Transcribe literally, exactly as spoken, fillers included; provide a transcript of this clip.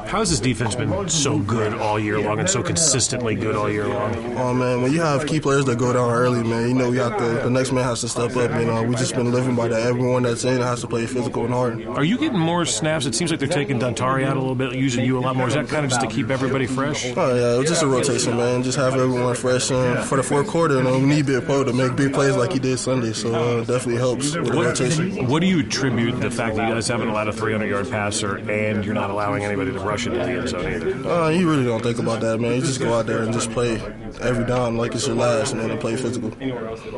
How has this defense been so good all year long and so consistently good all year long? Oh, man, when you have key players that go down early, man, you know, you have to, the next man has to step up. You know, we just been living by that. Everyone that's in has to play physical and hard. Are you getting more snaps? It seems like they're taking Dontari out a little bit, using you a lot more. Is that kind of just to keep everybody fresh? Oh, yeah, it was just a rotation, man. Just have everyone fresh. Uh, for the fourth quarter, you know, we need Big Poe to make big plays like he did Sunday, so uh, definitely helps with the what, rotation. What do you attribute the fact that you guys haven't allowed a three hundred yard passer and you're not allowing anybody to rush into the end zone either? Uh, you really don't think about that, man. You just go out there and just play every down like it's your last, man, and play physical.